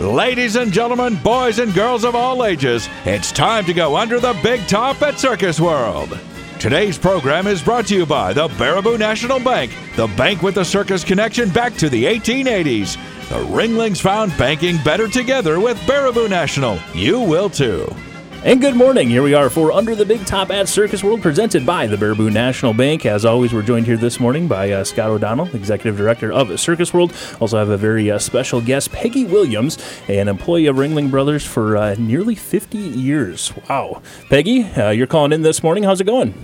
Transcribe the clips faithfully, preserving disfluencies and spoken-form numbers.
Ladies and gentlemen, boys and girls of all ages, it's time to go under the big top at Circus World. Today's program is brought to you by the Baraboo National Bank, the bank with the circus connection back to the eighteen eighties. The Ringlings found banking better together with Baraboo National. You will too. And good morning. Here we are for Under the Big Top at Circus World, presented by the Baraboo National Bank. As always, we're joined here this morning by uh, Scott O'Donnell, Executive Director of Circus World. Also have a very uh, special guest, Peggy Williams, an employee of Ringling Brothers for uh, nearly fifty years. Wow. Peggy, uh, you're calling in this morning. How's it going?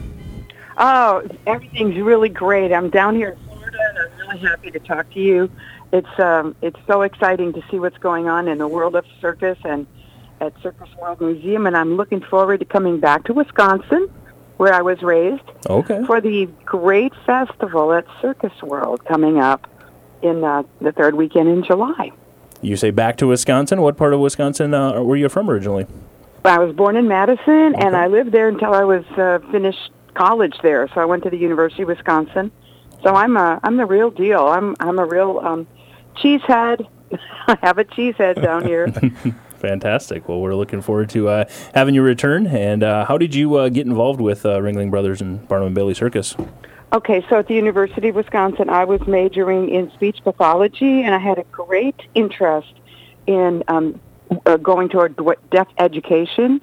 Oh, everything's really great. I'm down here in Florida, and I'm really happy to talk to you. It's um, it's so exciting to see what's going on in the world of circus and at Circus World Museum, and I'm looking forward to coming back to Wisconsin, where I was raised, okay, for the great festival at Circus World coming up in uh, the third weekend in July. You say back to Wisconsin? What part of Wisconsin uh, were you from originally? I was born in Madison, okay, and I lived there until I was uh, finished college there. So I went to the University of Wisconsin. So I'm a I'm the real deal. I'm I'm a real um, cheesehead. I have a cheesehead down here. Fantastic. Well, we're looking forward to uh, having you return. And uh, how did you uh, get involved with uh, Ringling Brothers and Barnum and Bailey Circus? Okay, so at the University of Wisconsin, I was majoring in speech pathology, and I had a great interest in um, uh, going toward deaf education.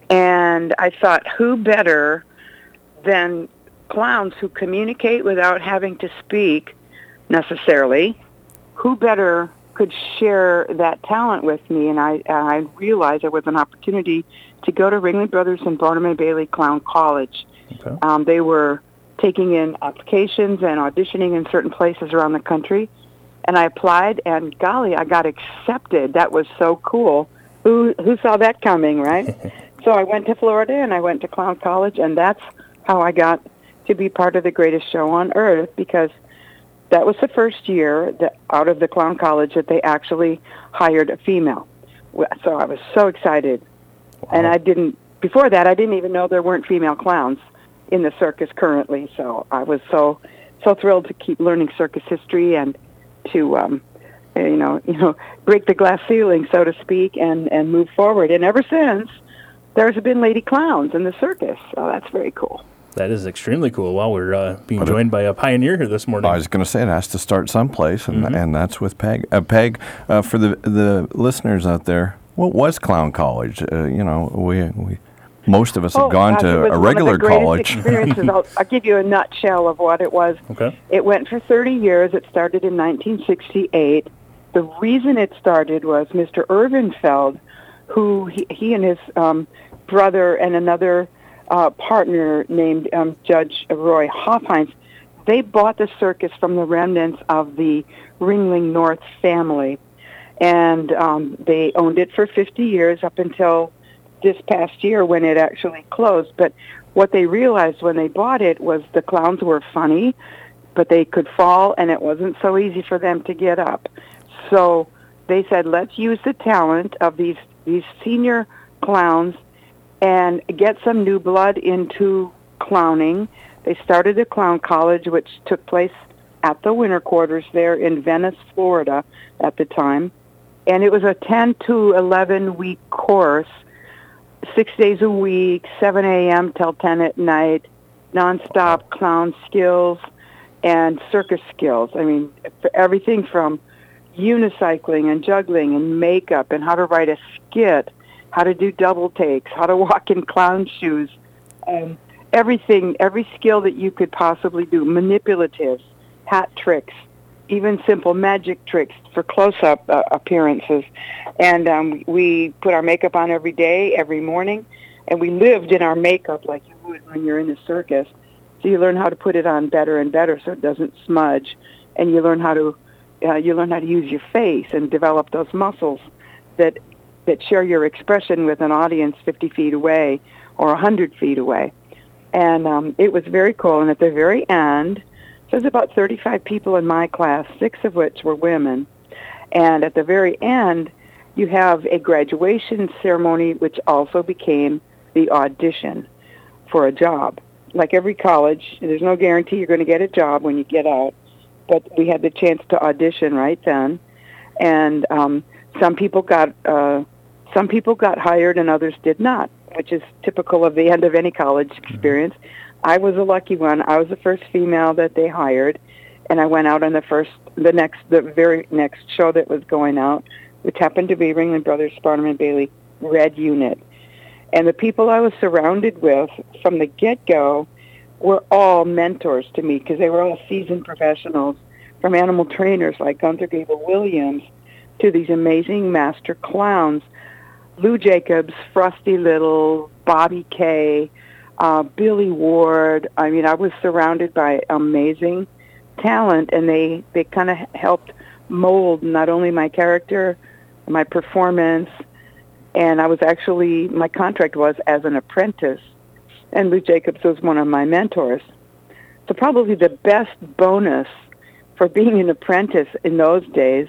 And I thought, who better than clowns who communicate without having to speak necessarily? Who better could share that talent with me? And I, I realized there was an opportunity to go to Ringling Brothers and Barnum and Bailey Clown College. Okay. Um, they were taking in applications and auditioning in certain places around the country. And I applied, and golly, I got accepted. That was so cool. Who who saw that coming, right? So I went to Florida, and I went to Clown College, and that's how I got to be part of the greatest show on earth, because that was the first year that out of the Clown College that they actually hired a female. So I was so excited. Wow. And I didn't, before that, I didn't even know there weren't female clowns in the circus currently. So I was so, so thrilled to keep learning circus history and to, um, you know, you know, break the glass ceiling, so to speak, and, and move forward. And ever since, there's been lady clowns in the circus. So that's very cool. That is extremely cool. Wow, we're uh, being joined by a pioneer here this morning. I was going to say it has to start someplace, and, mm-hmm. and that's with Peg. Uh, Peg, uh, for the the listeners out there, what was Clown College? Uh, you know, we we most of us have oh, gone gosh, to a regular college. college. Experiences. I'll, I'll give you a nutshell of what it was. Okay. It went for thirty years. It started in nineteen sixty-eight. The reason it started was Mister Irvinfeld, who he, he and his um, brother and another Uh, partner named um, Judge Roy Hofheinz, they bought the circus from the remnants of the Ringling North family, and um, they owned it for fifty years up until this past year when it actually closed. But what they realized when they bought it was the clowns were funny, but they could fall, and it wasn't so easy for them to get up. So they said, let's use the talent of these, these senior clowns and get some new blood into clowning. They started a clown college, which took place at the winter quarters there in Venice, Florida at the time. And it was a ten to eleven week course, six days a week, seven a.m. till ten at night, nonstop clown skills and circus skills. I mean, for everything from unicycling and juggling and makeup and how to write a skit, how to do double takes, how to walk in clown shoes, um, everything, every skill that you could possibly do, manipulatives, hat tricks, even simple magic tricks for close-up uh, appearances. And um, we put our makeup on every day, every morning, and we lived in our makeup like you would when you're in a circus. So you learn how to put it on better and better so it doesn't smudge, and you learn how to uh, you learn how to use your face and develop those muscles that that share your expression with an audience fifty feet away or one hundred feet away. And um, it was very cool. And at the very end, there's about thirty-five people in my class, six of which were women. And at the very end, you have a graduation ceremony, which also became the audition for a job. Like every college, there's no guarantee you're going to get a job when you get out. But we had the chance to audition right then. And um, some people got uh, some people got hired and others did not, which is typical of the end of any college experience. Mm-hmm. I was a lucky one. I was the first female that they hired, and I went out on the first, the next, the very next show that was going out, which happened to be Ringling Brothers Barnum and Bailey Red Unit. And the people I was surrounded with from the get-go were all mentors to me because they were all seasoned professionals, from animal trainers like Gunther Gable-Williams to these amazing master clowns, Lou Jacobs, Frosty Little, Bobby Kay, uh, Billy Ward. I mean, I was surrounded by amazing talent, and they, they kind of helped mold not only my character, my performance, and I was actually, my contract was as an apprentice, and Lou Jacobs was one of my mentors. So probably the best bonus for being an apprentice in those days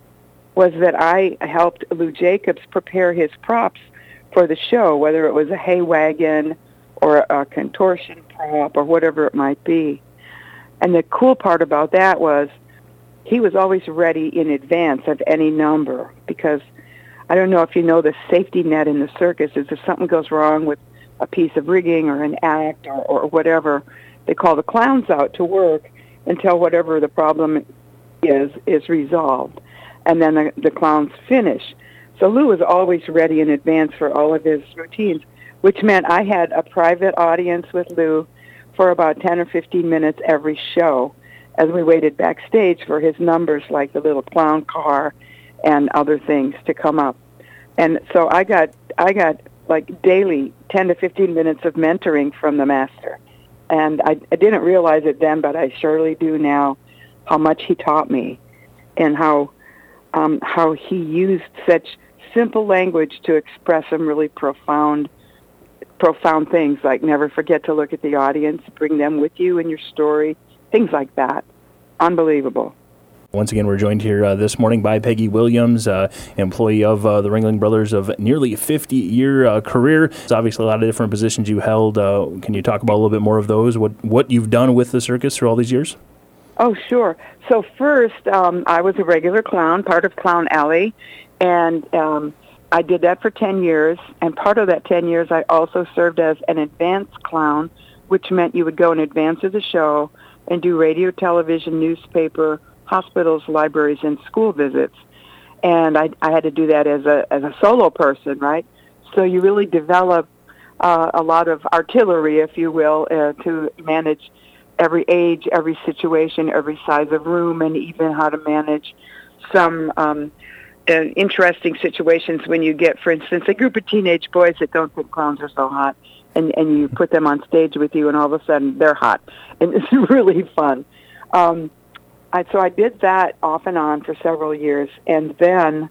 was that I helped Lou Jacobs prepare his props for the show, whether it was a hay wagon or a contortion prop or whatever it might be. And the cool part about that was he was always ready in advance of any number, because I don't know if you know the safety net in the circus is if something goes wrong with a piece of rigging or an act or, or whatever, they call the clowns out to work until whatever the problem is is resolved. And then the, the clowns finish. So Lou was always ready in advance for all of his routines, which meant I had a private audience with Lou for about ten or fifteen minutes every show as we waited backstage for his numbers, like the little clown car and other things to come up. And so I got I got like daily ten to fifteen minutes of mentoring from the master. And I, I didn't realize it then, but I surely do now, how much he taught me and how um, how he used such simple language to express some really profound profound things, like never forget to look at the audience, bring them with you in your story, things like that. Unbelievable. Once again, we're joined here uh, this morning by Peggy Williams, uh, employee of uh, the Ringling Brothers of nearly fifty-year uh, career. It's obviously a lot of different positions you held. Uh, can you talk about a little bit more of those, what what you've done with the circus through all these years? Oh, sure. So first, um, I was a regular clown, part of Clown Alley, and um, I did that for ten years. And part of that ten years, I also served as an advanced clown, which meant you would go in advance of the show and do radio, television, newspaper, hospitals, libraries, and school visits. And I, I had to do that as a as a solo person, right? So you really develop uh, a lot of artillery, if you will, uh, to manage every age, every situation, every size of room, and even how to manage some um, uh, interesting situations when you get, for instance, a group of teenage boys that don't think clowns are so hot, and, and you put them on stage with you, and all of a sudden they're hot. And it's really fun. Um, I, so I did that off and on for several years, and then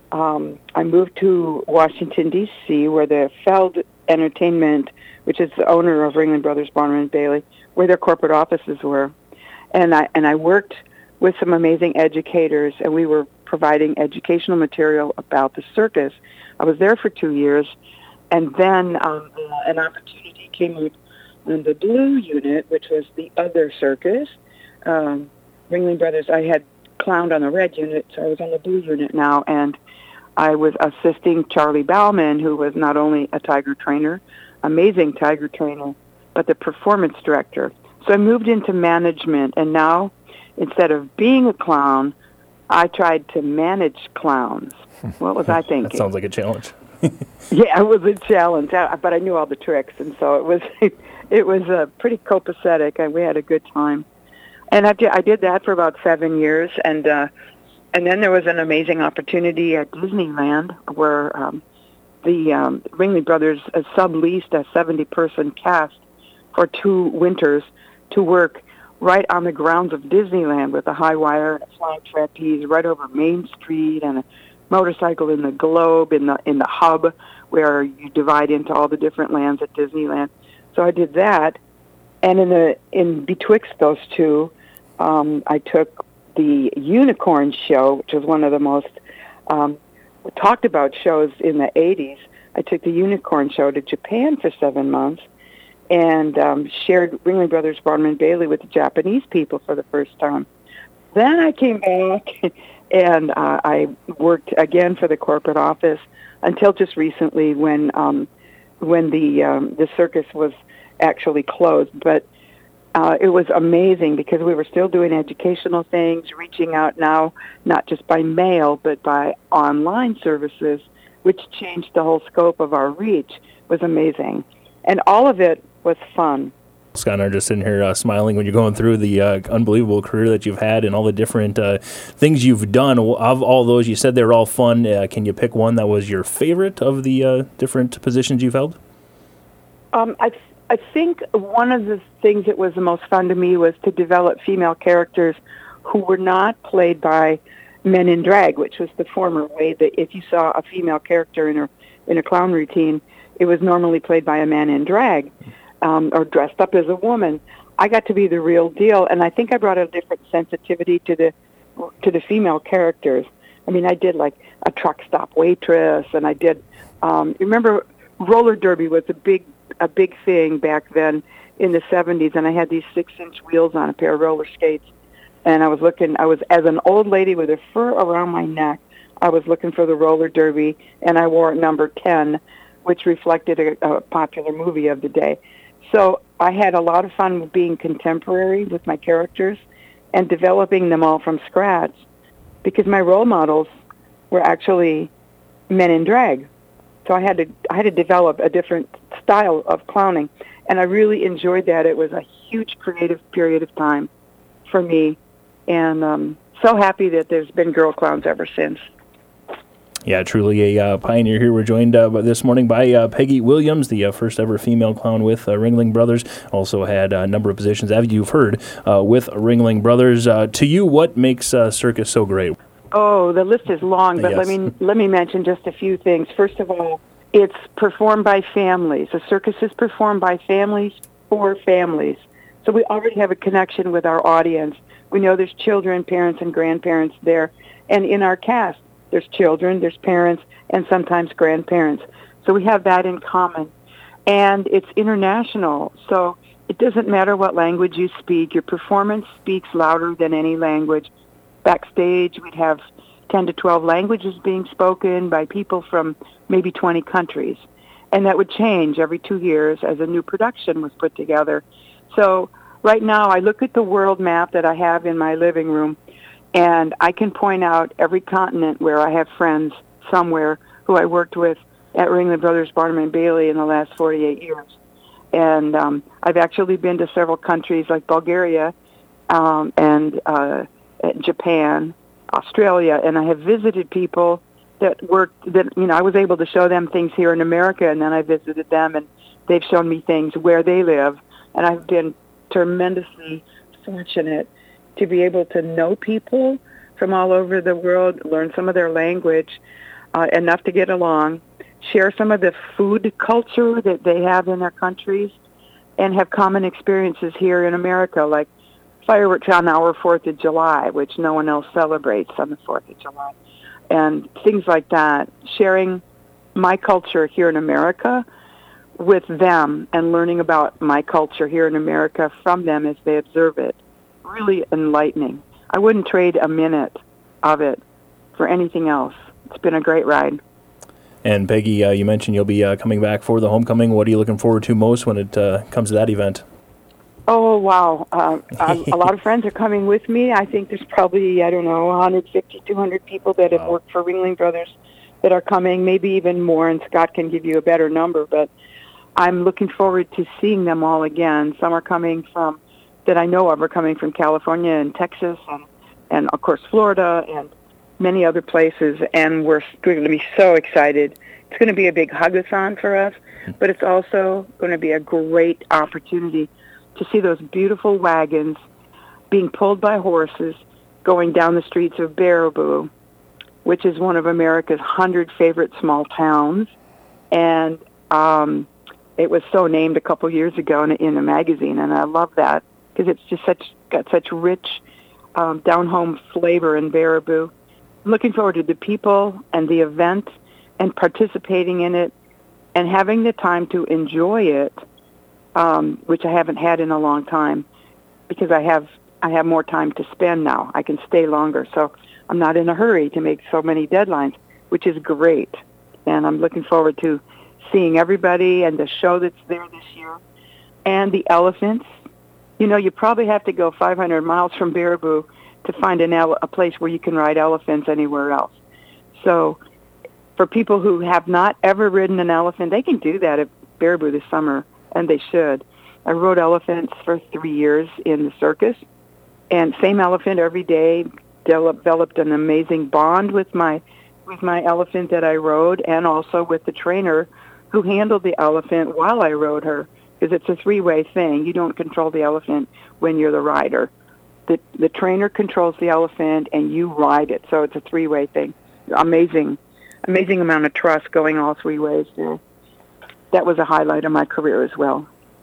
um, I moved to Washington, D C, where the Feld Entertainment, which is the owner of Ringling Brothers Barnum and Bailey, where their corporate offices were. And I and I worked with some amazing educators, and we were providing educational material about the circus. I was there for two years, and then um, uh, an opportunity came up on the Blue Unit, which was the other circus. Um, Ringling Brothers, I had clowned on the Red Unit, so I was on the Blue Unit now, and I was assisting Charlie Bauman, who was not only a tiger trainer, amazing tiger trainer, but the performance director. So I moved into management, and now, instead of being a clown, I tried to manage clowns. What was I thinking? That sounds like a challenge. Yeah, it was a challenge, but I knew all the tricks, and so it was it was uh, pretty copacetic, and we had a good time. And I did, I did that for about seven years, and uh, and then there was an amazing opportunity at Disneyland where um, the um, Ringling Brothers uh, subleased a seventy-person cast for two winters to work right on the grounds of Disneyland with a high wire and a flying trapeze right over Main Street and a motorcycle in the globe in the in the hub where you divide into all the different lands at Disneyland. So I did that, and in the in betwixt those two, um, I took the Unicorn Show, which was one of the most um, talked about shows in the eighties. I took the Unicorn Show to Japan for seven months and um, shared Ringling Brothers Barnum and Bailey with the Japanese people for the first time. then I came back, and uh, I worked again for the corporate office until just recently when um, when the um, the circus was actually closed. But uh, it was amazing because we were still doing educational things, reaching out now not just by mail but by online services, which changed the whole scope of our reach. It was amazing, and all of it was fun. Scott and I are just sitting here uh, smiling when you're going through the uh, unbelievable career that you've had and all the different uh, things you've done. Of all those, you said they were all fun. Uh, can you pick one that was your favorite of the uh, different positions you've held? Um, I, I think one of the things that was the most fun to me was to develop female characters who were not played by men in drag, which was the former way that if you saw a female character in a, in a clown routine, it was normally played by a man in drag. Um, or dressed up as a woman. I got to be the real deal, and I think I brought a different sensitivity to the to the female characters. I mean, I did like a truck stop waitress, and I did. Um, remember, roller derby was a big a big thing back then in the seventies, and I had these six-inch wheels on a pair of roller skates, and I was looking. I was as an old lady with a fur around my neck. I was looking for the roller derby, and I wore number ten, which reflected a, a popular movie of the day. So I had a lot of fun with being contemporary with my characters and developing them all from scratch because my role models were actually men in drag. So I had to I had to develop a different style of clowning, and I really enjoyed that. It was a huge creative period of time for me, and um, so happy that there's been girl clowns ever since. Yeah, truly a uh, pioneer here. We're joined uh, this morning by uh, Peggy Williams, the uh, first ever female clown with uh, Ringling Brothers. Also had a number of positions, as you've heard, uh, with Ringling Brothers. Uh, to you, what makes uh, circus so great? Oh, the list is long, but yes. let me let me mention just a few things. First of all, it's performed by families. The circus is performed by families for families. So we already have a connection with our audience. We know there's children, parents, and grandparents there. And in our cast, there's children, there's parents, and sometimes grandparents. So we have that in common. And it's international, so it doesn't matter what language you speak. Your performance speaks louder than any language. Backstage, we'd have ten to twelve languages being spoken by people from maybe twenty countries. And that would change every two years as a new production was put together. So right now, I look at the world map that I have in my living room, and I can point out every continent where I have friends somewhere who I worked with at Ringling Brothers, Barnum and Bailey in the last forty-eight years. And um, I've actually been to several countries like Bulgaria um, and uh, Japan, Australia, and I have visited people that worked, that, you know, I was able to show them things here in America, and then I visited them, and they've shown me things where they live. And I've been tremendously fortunate to be able to know people from all over the world, learn some of their language, uh, enough to get along, share some of the food culture that they have in their countries, and have common experiences here in America, like fireworks on our fourth of July, which no one else celebrates on the fourth of July, and things like that. Sharing my culture here in America with them and learning about my culture here in America from them as they observe it. Really enlightening. I wouldn't trade a minute of it for anything else. It's been a great ride. And Peggy, uh, you mentioned you'll be uh, coming back for the homecoming. What are you looking forward to most when it uh, comes to that event? Oh, wow. Uh, a, a lot of friends are coming with me. I think there's probably, I don't know, one hundred fifty, two hundred people that have wow. worked for Ringling Brothers that are coming, maybe even more, and Scott can give you a better number. But I'm looking forward to seeing them all again. Some are coming from that I know of are coming from California and Texas and, and of course, Florida and many other places, and we're going to be so excited. It's going to be a big hug-a-thon for us, but it's also going to be a great opportunity to see those beautiful wagons being pulled by horses going down the streets of Baraboo, which is one of America's hundred favorite small towns, and um, it was so named a couple years ago in, in a magazine, and I love that, because it's just such got such rich um, down-home flavor in Baraboo. I'm looking forward to the people and the event and participating in it and having the time to enjoy it, um, which I haven't had in a long time, because I have I have more time to spend now. I can stay longer. So I'm not in a hurry to make so many deadlines, which is great. And I'm looking forward to seeing everybody and the show that's there this year. And the elephants. You know, you probably have to go five hundred miles from Baraboo to find an ele- a place where you can ride elephants anywhere else. So for people who have not ever ridden an elephant, they can do that at Baraboo this summer, and they should. I rode elephants for three years in the circus, and same elephant every day. Developed an amazing bond with my with my elephant that I rode, and also with the trainer who handled the elephant while I rode her, because it's a three-way thing. You don't control the elephant when you're the rider. The the trainer controls the elephant, and you ride it, so it's a three-way thing. Amazing, amazing amount of trust going all three ways there. That was a highlight of my career as well.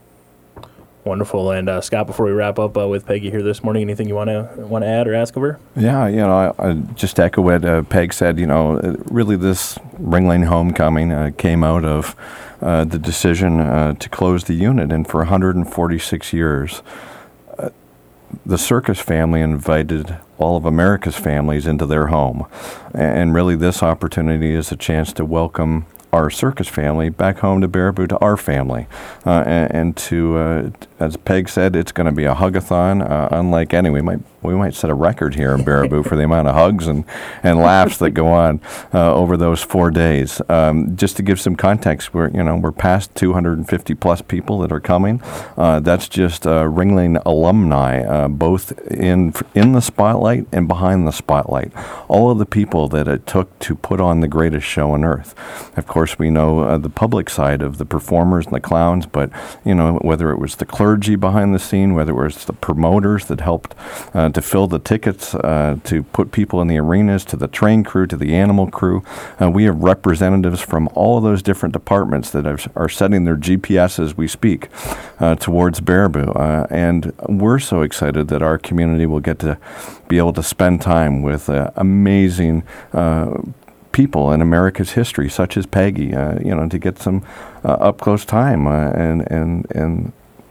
Wonderful. And uh, Scott, before we wrap up uh, with Peggy here this morning, anything you want to want to add or ask of her? Yeah, you know, I, I just echo what uh, Peg said. You know, really this Ringling Homecoming uh, came out of uh, the decision uh, to close the unit, and for one hundred forty-six years, uh, the circus family invited all of America's families into their home, and really this opportunity is a chance to welcome our circus family back home to Baraboo, to our family, uh, and, and to, uh, as Peg said, it's going to be a hug-a-thon, uh, unlike any. We might we might set a record here in Baraboo for the amount of hugs and, and laughs that go on uh, over those four days. Um, just to give some context, we're you know we're past two hundred fifty plus people that are coming. Uh, that's just uh, Ringling alumni, uh, both in in the spotlight and behind the spotlight. All of the people that it took to put on the greatest show on earth. Of course, we know uh, the public side of the performers and the clowns, but you know whether it was the clergy behind the scene, whether it was the promoters that helped uh, to fill the tickets, uh, to put people in the arenas, to the train crew, to the animal crew. Uh, we have representatives from all of those different departments that are, are setting their G P S as we speak uh, towards Baraboo. Uh, and we're so excited that our community will get to be able to spend time with uh, amazing uh, people in America's history, such as Peggy, uh, you know, to get some uh, up-close time uh, and, and, and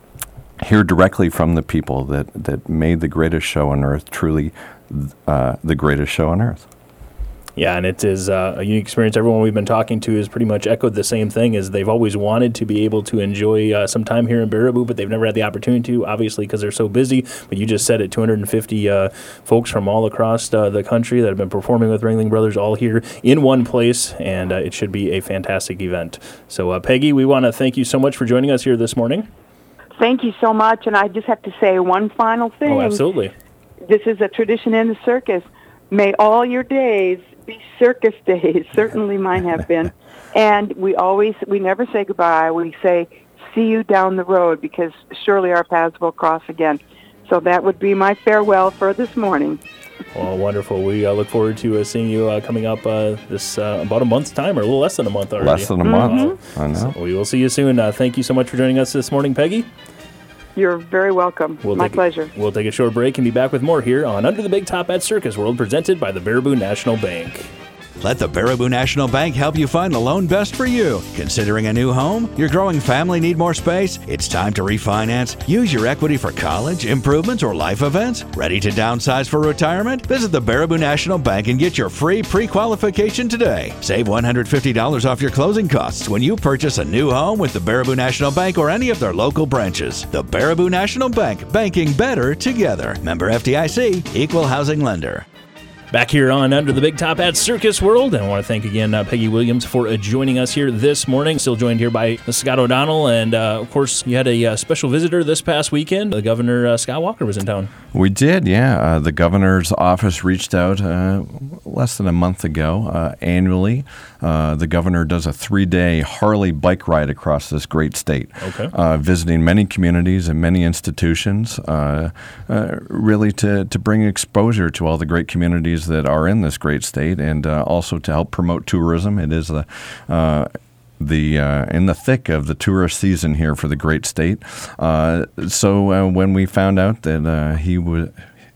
hear directly from the people that, that made the greatest show on earth truly uh, the greatest show on earth. Yeah, and it is uh, a unique experience. Everyone we've been talking to has pretty much echoed the same thing, is they've always wanted to be able to enjoy uh, some time here in Baraboo, but they've never had the opportunity to, obviously, because they're so busy. But you just said it, two hundred fifty uh, folks from all across uh, the country that have been performing with Ringling Brothers all here in one place, and uh, it should be a fantastic event. So, uh, Peggy, we want to thank you so much for joining us here this morning. Thank you so much, and I just have to say one final thing. Oh, absolutely. This is a tradition in the circus. May all your days be circus days. Certainly mine have been. And we always, we never say goodbye. We say, see you down the road, because surely our paths will cross again. So that would be my farewell for this morning. Well, wonderful. We uh, look forward to uh, seeing you uh, coming up uh, this uh, about a month's time, or a little less than a month already. Less than a month. Mm-hmm. I know. So we will see you soon. Uh, thank you so much for joining us this morning, Peggy. You're very welcome. We'll My take pleasure. A, we'll take a short break and be back with more here on Under the Big Top at Circus World, presented by the Baraboo National Bank. Let the Baraboo National Bank help you find the loan best for you. Considering a new home? Your growing family need more space? It's time to refinance. Use your equity for college, improvements, or life events? Ready to downsize for retirement? Visit the Baraboo National Bank and get your free pre-qualification today. Save one hundred fifty dollars off your closing costs when you purchase a new home with the Baraboo National Bank or any of their local branches. The Baraboo National Bank, banking better together. Member F D I C, Equal Housing Lender. Back here on Under the Big Top at Circus World, and I want to thank again uh, Peggy Williams for uh, joining us here this morning. Still joined here by Scott O'Donnell, and uh, of course, you had a uh, special visitor this past weekend. The Governor, uh, Scott Walker, was in town. We did, yeah. Uh, the governor's office reached out uh, less than a month ago. Uh, annually, uh, the governor does a three-day Harley bike ride across this great state, okay. uh, visiting many communities and many institutions, uh, uh, really to, to bring exposure to all the great communities that are in this great state, and uh, also to help promote tourism. It is the uh, the uh, in the thick of the tourist season here for the great state. Uh, so uh, when we found out that uh, he would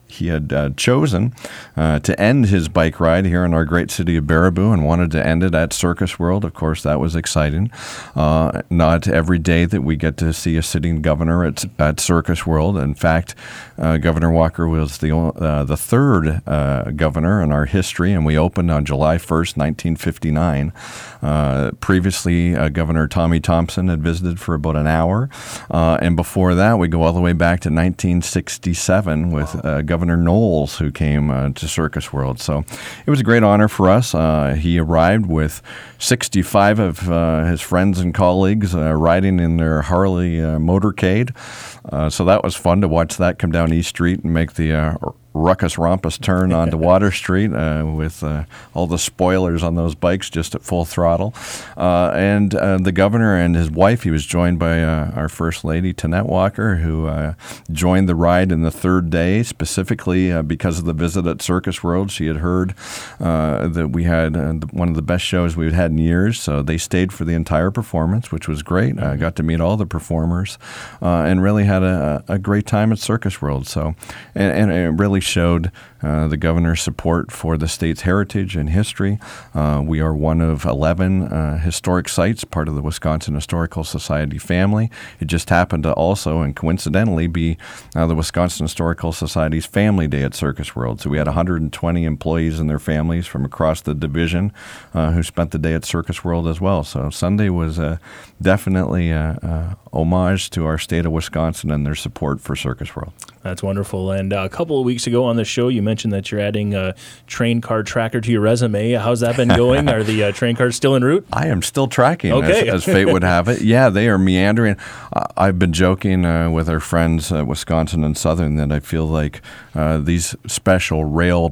he had uh, chosen uh, to end his bike ride here in our great city of Baraboo and wanted to end it at Circus World. Of course, that was exciting. Uh, not every day that we get to see a sitting governor at, at Circus World. In fact, uh, Governor Walker was the uh, the third uh, governor in our history, and we opened on July first, nineteen fifty-nine. Uh, previously, uh, Governor Tommy Thompson had visited for about an hour, uh, and before that, we go all the way back to nineteen sixty-seven with uh, Governor Knowles, who came uh, to Circus World. So it was a great honor for us. Uh, he arrived with sixty-five of uh, his friends and colleagues uh, riding in their Harley uh, motorcade. Uh, so that was fun to watch that come down East Street and make the uh, ruckus rompus turn onto Water Street uh, with uh, all the spoilers on those bikes just at full throttle. Uh, and uh, the governor and his wife, he was joined by uh, our First Lady, Tanette Walker, who uh, joined the ride in the third day, specifically uh, because of the visit at Circus World. She had heard uh, that we had uh, one of the best shows we've had in years, so they stayed for the entire performance, which was great. I uh, got to meet all the performers uh, and really had a, a great time at Circus World. So, and, and it really showed uh, the governor's support for the state's heritage and history. Uh, we are one of eleven uh, historic sites, part of the Wisconsin Historical Society family. It just happened to also and coincidentally be uh, the Wisconsin Historical Society's Family Day at Circus World. So we had one hundred twenty employees and their families from across the division uh, who spent the day at Circus World as well. So Sunday was uh, definitely a, a homage to our state of Wisconsin and their support for Circus World. That's wonderful. And uh, a couple of weeks ago on the show, you mentioned that you're adding a train car tracker to your resume. How's that been going? Are the uh, train cars still en route? I am still tracking, okay. as, as fate would have it. Yeah, they are meandering. Uh, I've been joking uh, with our friends at Wisconsin and Southern that I feel like uh, these special rail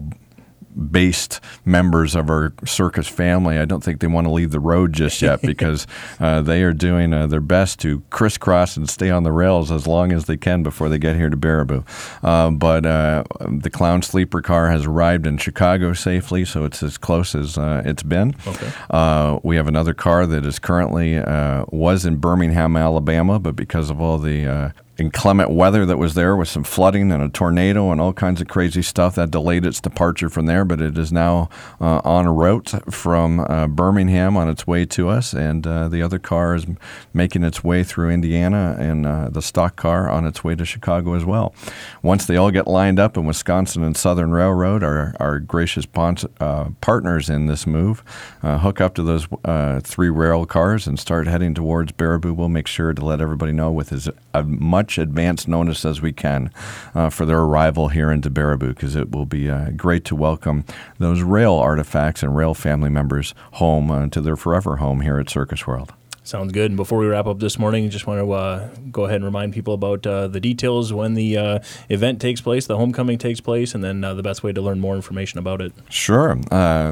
based members of our circus family, I don't think they want to leave the road just yet because uh, they are doing uh, their best to crisscross and stay on the rails as long as they can before they get here to Baraboo. Uh, but uh, the Clown Sleeper car has arrived in Chicago safely, so it's as close as uh, it's been. Okay. Uh, we have another car that is currently uh, was in Birmingham, Alabama, but because of all the uh, inclement weather that was there with some flooding and a tornado and all kinds of crazy stuff, that delayed its departure from there, but it is now uh, on a route from uh, Birmingham on its way to us, and uh, the other car is making its way through Indiana, and uh, the stock car on its way to Chicago as well. Once they all get lined up in Wisconsin and Southern Railroad, our, our gracious pon- uh, partners in this move, uh, hook up to those uh, three rail cars and start heading towards Baraboo, we'll make sure to let everybody know with as uh, much advance notice as we can uh, for their arrival here into Baraboo, because it will be uh, great to welcome those rail artifacts and rail family members home uh, to their forever home here at Circus World. Sounds good. And before we wrap up this morning, just want to uh, go ahead and remind people about uh, the details, when the uh, event takes place, the homecoming takes place, and then uh, the best way to learn more information about it. Sure. Uh,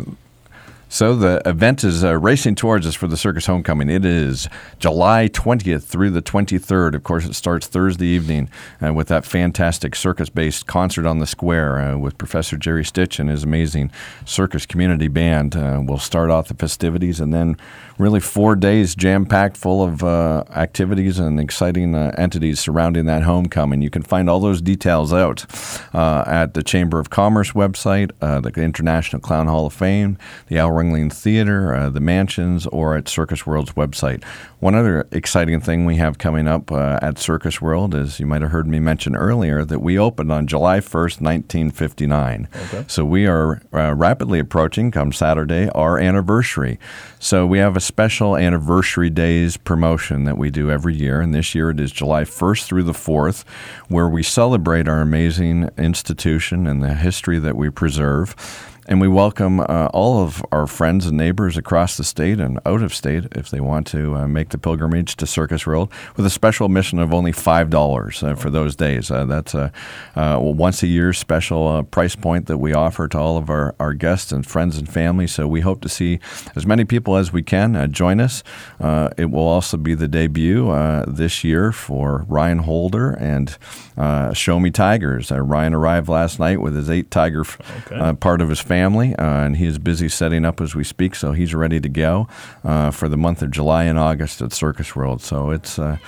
So the event is uh, racing towards us for the Circus Homecoming. It is July twentieth through the twenty-third. Of course, it starts Thursday evening uh, with that fantastic circus-based concert on the square uh, with Professor Jerry Stitch and his amazing circus community band. Uh, we'll start off the festivities, and then really four days jam-packed full of uh, activities and exciting uh, entities surrounding that homecoming. You can find all those details out uh, at the Chamber of Commerce website, uh, the International Clown Hall of Fame, the Al Ringling Theater, uh, the Mansions, or at Circus World's website. One other exciting thing we have coming up uh, at Circus World is, you might have heard me mention earlier, that we opened on July first, nineteen fifty-nine. Okay. So we are uh, rapidly approaching, come Saturday, our anniversary. So we have a special Anniversary Days promotion that we do every year, and this year it is July first through the fourth, where we celebrate our amazing institution and the history that we preserve. And we welcome uh, all of our friends and neighbors across the state and out of state if they want to uh, make the pilgrimage to Circus World with a special admission of only five dollars uh, for those days. Uh, that's a uh, once a year special uh, price point that we offer to all of our, our guests and friends and family. So we hope to see as many people as we can uh, join us. Uh, it will also be the debut uh, this year for Ryan Holder and uh, Show Me Tigers. Uh, Ryan arrived last night with his eight tiger f- okay. uh, part of his family. family, uh, and he is busy setting up as we speak, so he's ready to go uh, for the month of July and August at Circus World. So it's uh,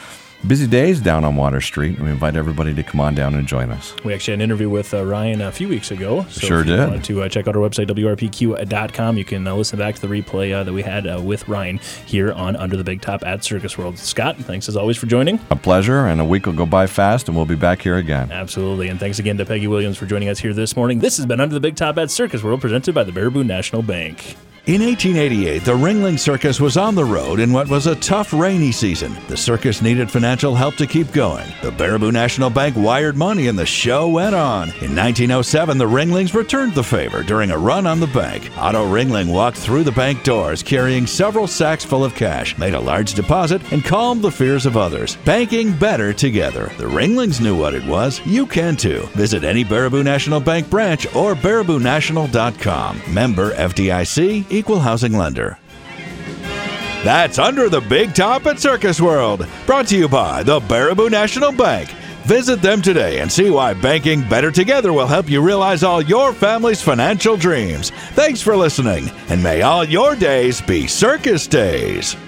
busy days down on Water Street. We invite everybody to come on down and join us. We actually had an interview with uh, Ryan a few weeks ago. So sure if you did. want to uh, check out our website, W R P Q dot com. You can uh, listen back to the replay uh, that we had uh, with Ryan here on Under the Big Top at Circus World. Scott, thanks as always for joining. A pleasure, and a week will go by fast, and we'll be back here again. Absolutely, and thanks again to Peggy Williams for joining us here this morning. This has been Under the Big Top at Circus World, presented by the Baraboo National Bank. In eighteen eighty-eight, the Ringling Circus was on the road in what was a tough rainy season. The circus needed financial help to keep going. The Baraboo National Bank wired money and the show went on. In nineteen oh seven, the Ringlings returned the favor during a run on the bank. Otto Ringling walked through the bank doors carrying several sacks full of cash, made a large deposit, and calmed the fears of others. Banking better together. The Ringlings knew what it was. You can too. Visit any Baraboo National Bank branch or baraboo national dot com. Member F D I C, Equal Housing Lender. That's Under the Big Top at Circus World, brought to you by the Baraboo National Bank. Visit them today and see why banking better together will help you realize all your family's financial dreams. Thanks for listening, and may all your days be circus days.